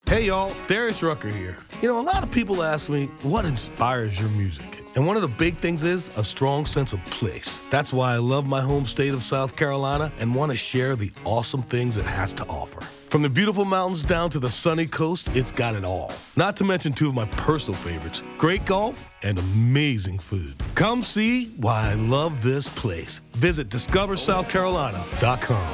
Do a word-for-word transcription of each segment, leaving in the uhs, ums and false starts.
Hey y'all, Darius Rucker here. You know, a lot of people ask me, what inspires your music? And one of the big things is a strong sense of place. That's why I love my home state of South Carolina and want to share the awesome things it has to offer. From the beautiful mountains down to the sunny coast, it's got it all. Not to mention two of my personal favorites, great golf and amazing food. Come see why I love this place. Visit discover south carolina dot com.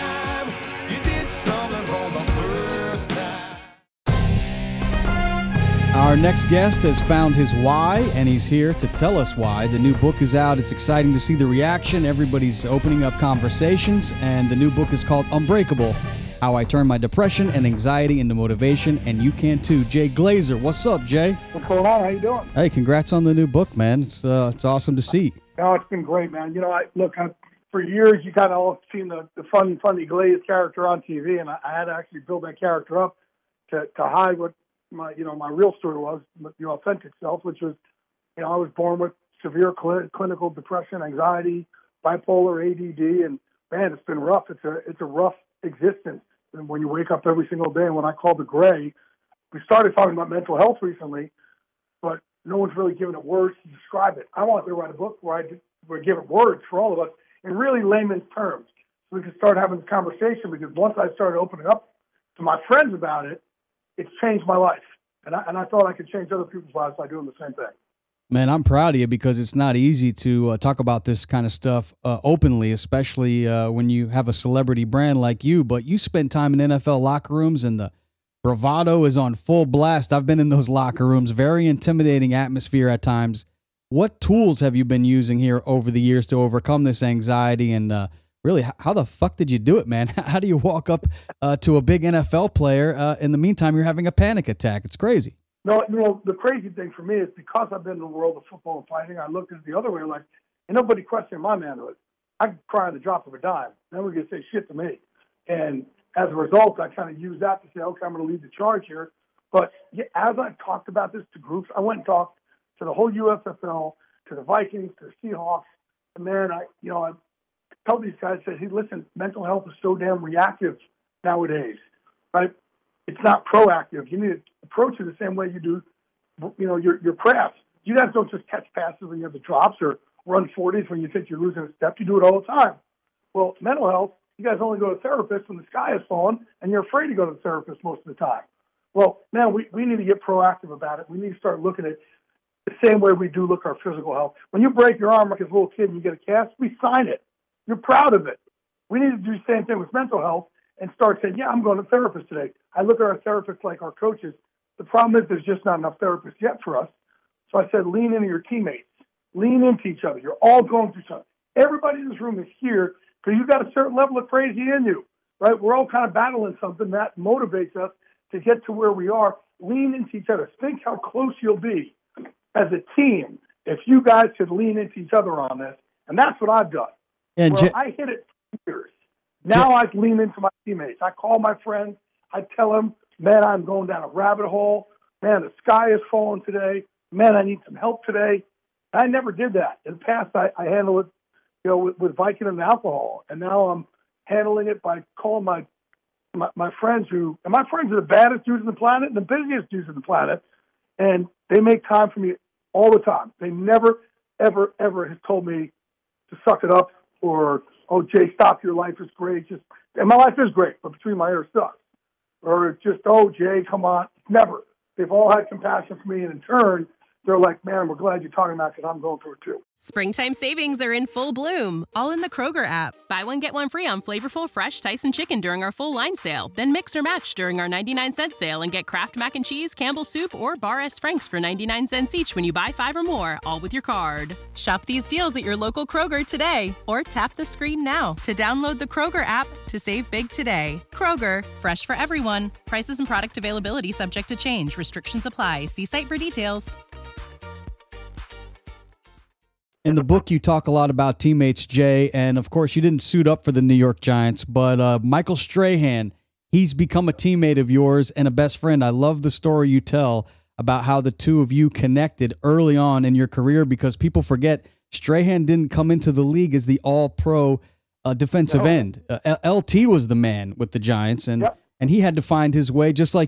Our next guest has found his why, and he's here to tell us why. The new book is out. It's exciting to see the reaction. Everybody's opening up conversations, and the new book is called Unbreakable, How I Turned My Depression and Anxiety into Motivation, and you can too. Jay Glazer, what's up, Jay? What's going on? How you doing? Hey, congrats on the new book, man. It's uh, it's awesome to see. No, it's been great, man. You know, I look, I, for years you kind of all seen the, the funny, funny Glaze character on T V, and I, I had to actually build that character up to, to hide what my, you know, my real story was, the authentic self, which was, you know, I was born with severe cl- clinical depression, anxiety, bipolar, A D D, and man, it's been rough. It's a, it's a rough existence. And when you wake up every single day, and when I call the gray, we started talking about mental health recently, but no one's really given it words to describe it. I want to write a book where I do, where I give it words for all of us in really layman's terms, so we can start having this conversation. Because once I started opening up to my friends about it, it's changed my life, and I, and I thought I could change other people's lives by doing the same thing. Man, I'm proud of you because it's not easy to uh, talk about this kind of stuff uh, openly, especially uh, when you have a celebrity brand like you. But you spend time in N F L locker rooms, and the bravado is on full blast. I've been in those locker rooms, very intimidating atmosphere at times. What tools have you been using here over the years to overcome this anxiety? And uh, really, how the fuck did you do it, man? How do you walk up uh, to a big N F L player? Uh, in the meantime, you're having a panic attack. It's crazy. No, you know, the crazy thing for me is because I've been in the world of football and fighting, I looked at it the other way, like, and nobody questioned my manhood. I could cry on the drop of a dime. No one could say shit to me. And as a result, I kind of used that to say, okay, I'm going to lead the charge here. But yeah, as I talked about this to groups, I went and talked to the whole U S F L, to the Vikings, to the Seahawks. And man, I, you know, I told these guys, I said, hey, listen, mental health is so damn reactive nowadays, right? It's not proactive. You need to approach it the same way you do, you know, your your craft. You guys don't just catch passes when you have the drops or run forties when you think you're losing a step. You do it all the time. Well, mental health, you guys only go to therapists when the sky is falling, and you're afraid to go to the therapist most of the time. Well, man, we, we need to get proactive about it. We need to start looking at it the same way we do look at our physical health. When you break your arm like a little kid and you get a cast, we sign it. You're proud of it. We need to do the same thing with mental health and start saying, yeah, I'm going to a therapist today. I look at our therapists like our coaches. The problem is there's just not enough therapists yet for us. So I said, lean into your teammates. Lean into each other. You're all going through something. Everybody in this room is here because you've got a certain level of crazy in you, right? We're all kind of battling something that motivates us to get to where we are. Lean into each other. Think how close you'll be as a team if you guys could lean into each other on this. And that's what I've done. And well, J- I hit it for years. Now I lean into my teammates. I call my friends. I tell them, man, I'm going down a rabbit hole. Man, the sky is falling today. Man, I need some help today. I never did that. In the past, I, I handled it, you know, with, with Vicodin and alcohol. And now I'm handling it by calling my, my my friends who, and my friends are the baddest dudes on the planet and the busiest dudes on the planet. And they make time for me all the time. They never, ever, ever have told me to suck it up or, oh, Jay, stop, your life is great. Just, and my life is great, but between my ears sucks. Or just, oh, Jay, come on. Never. They've all had compassion for me, and in turn, they're like, man, we're glad you're talking about it because I'm going through it too. Springtime savings are in full bloom, all in the Kroger app. Buy one, get one free on flavorful fresh Tyson chicken during our full line sale. Then mix or match during our ninety-nine cent sale and get Kraft Mac and Cheese, Campbell's Soup, or Bar S. Frank's for ninety-nine cents each when you buy five or more, all with your card. Shop these deals at your local Kroger today, or tap the screen now to download the Kroger app to save big today. Kroger, fresh for everyone. Prices and product availability subject to change. Restrictions apply. See site for details. In the book, you talk a lot about teammates, Jay, and of course, you didn't suit up for the New York Giants, but uh, Michael Strahan, he's become a teammate of yours and a best friend. I love the story you tell about how the two of you connected early on in your career because people forget Strahan didn't come into the league as the all-pro uh, defensive no. end. Uh, L T was the man with the Giants, and, yep. and he had to find his way just like you.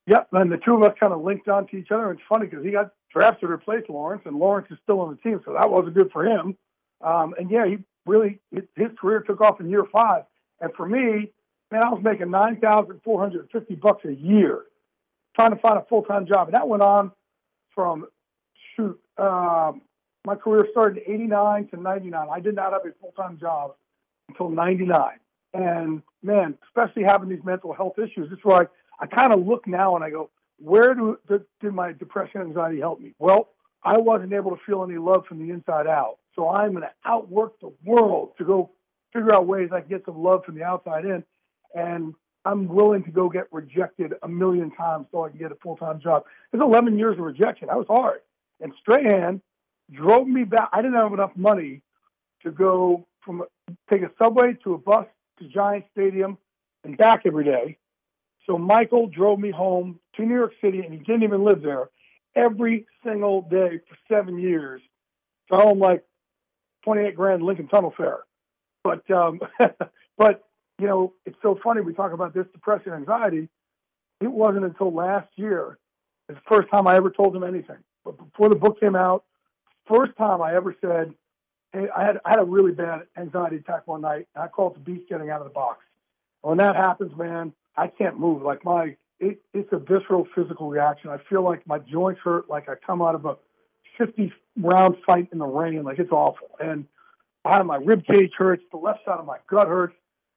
Yep, and the two of us kind of linked onto each other. It's funny because he got drafted to replace Lawrence, and Lawrence is still on the team, so that wasn't good for him. Um, and, yeah, he really his, his career took off in year five. And for me, man, I was making nine thousand four hundred fifty bucks a year trying to find a full-time job. And that went on from, shoot, um, my career started in eighty-nine to ninety-nine. I did not have a full-time job until ninety-nine. And, man, especially having these mental health issues, it's where I, I kind of look now and I go, where do, did, did my depression and anxiety help me? Well, I wasn't able to feel any love from the inside out. So I'm going to outwork the world to go figure out ways I can get some love from the outside in. And I'm willing to go get rejected a million times so I can get a full-time job. It's eleven years of rejection. That was hard. And Strahan drove me back. I didn't have enough money to go from take a subway to a bus to Giant Stadium and back every day. So Michael drove me home to New York City, and he didn't even live there, every single day for seven years. So home like twenty-eight grand Lincoln Tunnel fare. But, um, but, you know, it's so funny. We talk about this depression, anxiety. It wasn't until last year, it's the first time I ever told him anything. But before the book came out, first time I ever said, hey, I had, I had a really bad anxiety attack one night. And I call it the beast getting out of the box. And when that happens, man, I can't move. Like my, it, it's a visceral physical reaction. I feel like my joints hurt, like I come out of a fifty round fight in the rain. Like it's awful. And I have my rib cage hurts. The left side of my gut hurts.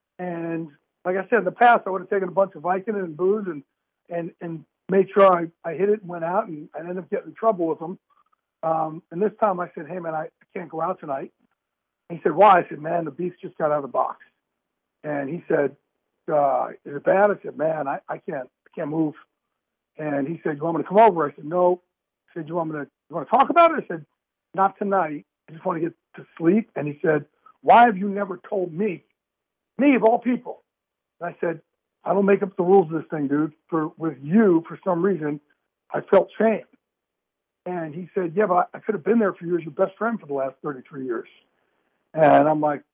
And like I said, in the past, I would have taken a bunch of Vicodin and booze and, and, and made sure I, I hit it and went out, and I ended up getting in trouble with them. Um, and this time I said, hey, man, I, I can't go out tonight. And he said, why? I said, man, the beast just got out of the box. And he said, uh, is it bad? I said, man, I, I can't I can't move. And he said, you want me to come over? I said, no. He said, you want me to, you want to talk about it? I said, not tonight. I just want to get to sleep. And he said, why have you never told me? Me, of all people. And I said, I don't make up the rules of this thing, dude. For with you, for some reason, I felt shame. And he said, yeah, but I could have been there for you as your best friend for the last thirty-three years. And I'm like,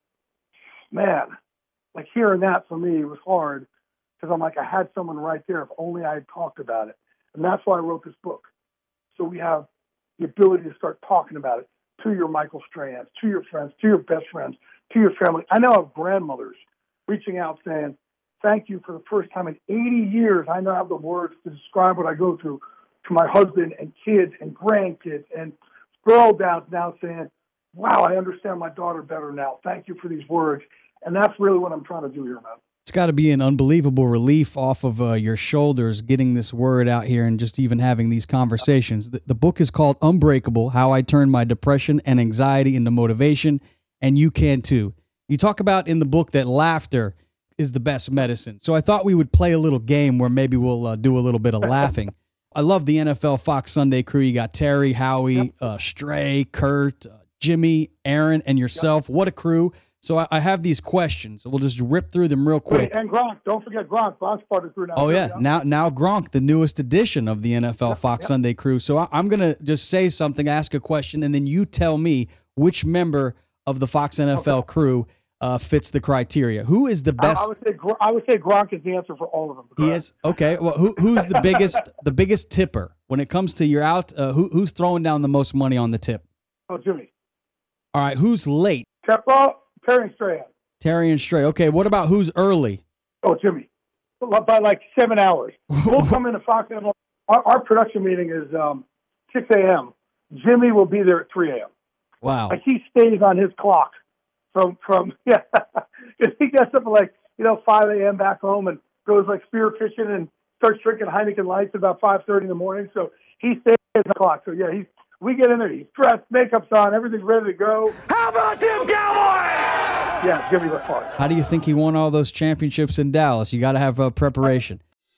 man, like hearing that for me was hard because I'm like, I had someone right there if only I had talked about it. And that's why I wrote this book. So we have the ability to start talking about it to your Michael Strahans, to your friends, to your best friends, to your family. I now have grandmothers reaching out saying, thank you for the first time in eighty years. I now have the words to describe what I go through to my husband and kids and grandkids, and girl dads now saying, wow, I understand my daughter better now. Thank you for these words. And that's really what I'm trying to do here, man. It's got to be an unbelievable relief off of uh, your shoulders getting this word out here and just even having these conversations. The, the book is called Unbreakable, How I Turned My Depression and Anxiety into Motivation, and you can too. You talk about in the book that laughter is the best medicine. So I thought we would play a little game where maybe we'll uh, do a little bit of laughing. I love the N F L Fox Sunday crew. You got Terry, Howie, yep. uh, Stray, Kurt, uh, Jimmy, Aaron, and yourself. Yep. What a crew. So I, I have these questions. We'll just rip through them real quick. Wait, and Gronk. Don't forget Gronk. Gronk's part of the crew now. Oh, yeah. yeah. Now now Gronk, the newest edition of the N F L yep. Fox yep. Sunday crew. So I, I'm going to just say something, ask a question, and then you tell me which member of the Fox N F L okay. crew Uh, fits the criteria. Who is the best? I, I would say I would say Gronk is the answer for all of them. He is okay. Well, who who's the biggest the biggest tipper when it comes to you're out? Uh, who who's throwing down the most money on the tip? Oh, Jimmy. All right, who's late? Well, Terry and Strahan. Terry and Stray. Okay, what about who's early? Oh, Jimmy. By like seven hours. We'll come into Fox. Our, our production meeting is um, six a.m. Jimmy will be there at three a.m. Wow. Like he stays on his clock. From, from yeah, he gets up at like, you know, five a.m. back home and goes like spear fishing and starts drinking Heineken Lights at about five thirty in the morning. So he stays at the clock. So yeah, he's, we get in there, he's dressed, makeup's on, everything's ready to go. How about them Cowboys? Yeah, Jimmy was hard. How do you think he won all those championships in Dallas? You got to have uh, preparation.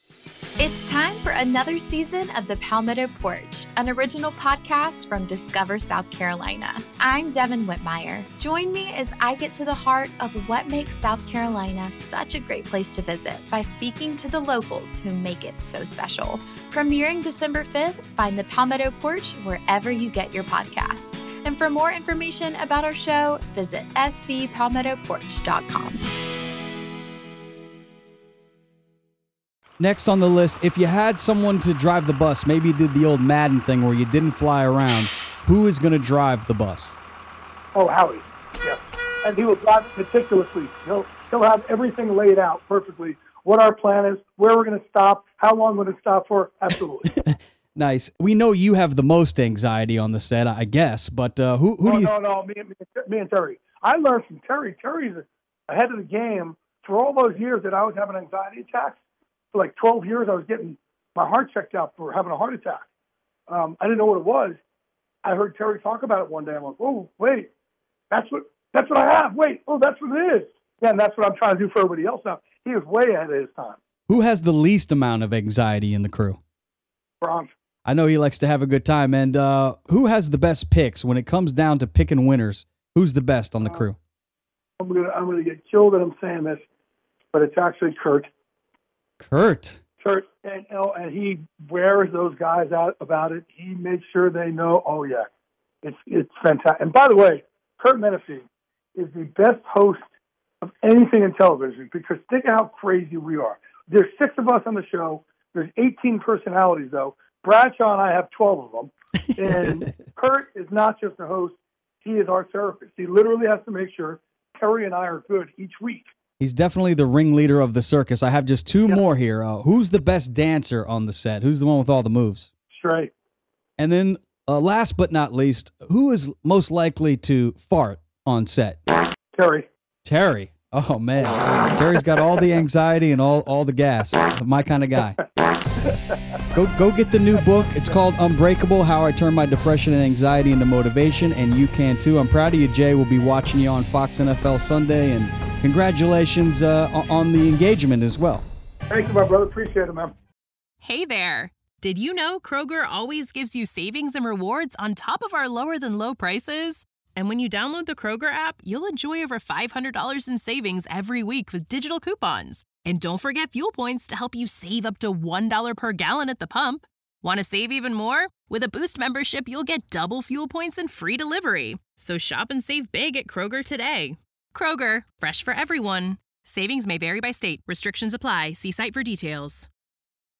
It's time for another season of The Palmetto Porch, an original podcast from Discover South Carolina. I'm Devin Whitmire. Join me as I get to the heart of what makes South Carolina such a great place to visit by speaking to the locals who make it so special. Premiering December fifth, find The Palmetto Porch wherever you get your podcasts. And for more information about our show, visit s c palmetto porch dot com. Next on the list, if you had someone to drive the bus, maybe you did the old Madden thing where you didn't fly around, who is going to drive the bus? Oh, Howie. Yeah. And he will drive it meticulously. He'll, he'll have everything laid out perfectly. What our plan is, where we're going to stop, how long we're going to stop for. Absolutely. Nice. We know you have the most anxiety on the set, I guess, but uh, who, who no, do you... No, no, no, me, me, me and Terry. I learned from Terry. Terry's ahead of the game. For all those years that I was having anxiety attacks, for like twelve years, I was getting my heart checked out for having a heart attack. Um, I didn't know what it was. I heard Terry talk about it one day. I'm like, oh, wait, that's what that's what I have. Wait, oh, that's what it is. Yeah, and that's what I'm trying to do for everybody else now. He was way ahead of his time. Who has the least amount of anxiety in the crew? Bronx. I know he likes to have a good time. And uh, who has the best picks when it comes down to picking winners? Who's the best on the crew? Uh, I'm gonna I'm gonna get killed that I'm saying this, but it's actually Kurt. Kurt. Kurt, and you know, and he wears those guys out about it. He makes sure they know. Oh yeah, it's it's fantastic. And by the way, Kurt Menefee is the best host of anything in television because think how crazy we are. There's six of us on the show. There's eighteen personalities though. Bradshaw and I have twelve of them. And Kurt is not just a host. He is our therapist. He literally has to make sure Terry and I are good each week. He's definitely the ringleader of the circus. I have just two Yep. more here. Uh, who's the best dancer on the set? Who's the one with all the moves? Straight. And then uh, last but not least, who is most likely to fart on set? Terry. Terry. Oh, man. Terry's got all the anxiety and all, all the gas. My kind of guy. Go go get the new book. It's called Unbreakable, How I Turned My Depression and Anxiety into Motivation, and you can too. I'm proud of you, Jay. We'll be watching you on Fox N F L Sunday, and congratulations uh, on the engagement as well. Thank you, my brother. Appreciate it, man. Hey there. Did you know Kroger always gives you savings and rewards on top of our lower than low prices? And when you download the Kroger app, you'll enjoy over five hundred dollars in savings every week with digital coupons. And don't forget fuel points to help you save up to one dollar per gallon at the pump. Want to save even more? With a Boost membership, you'll get double fuel points and free delivery. So shop and save big at Kroger today. Kroger, fresh for everyone. Savings may vary by state. Restrictions apply. See site for details.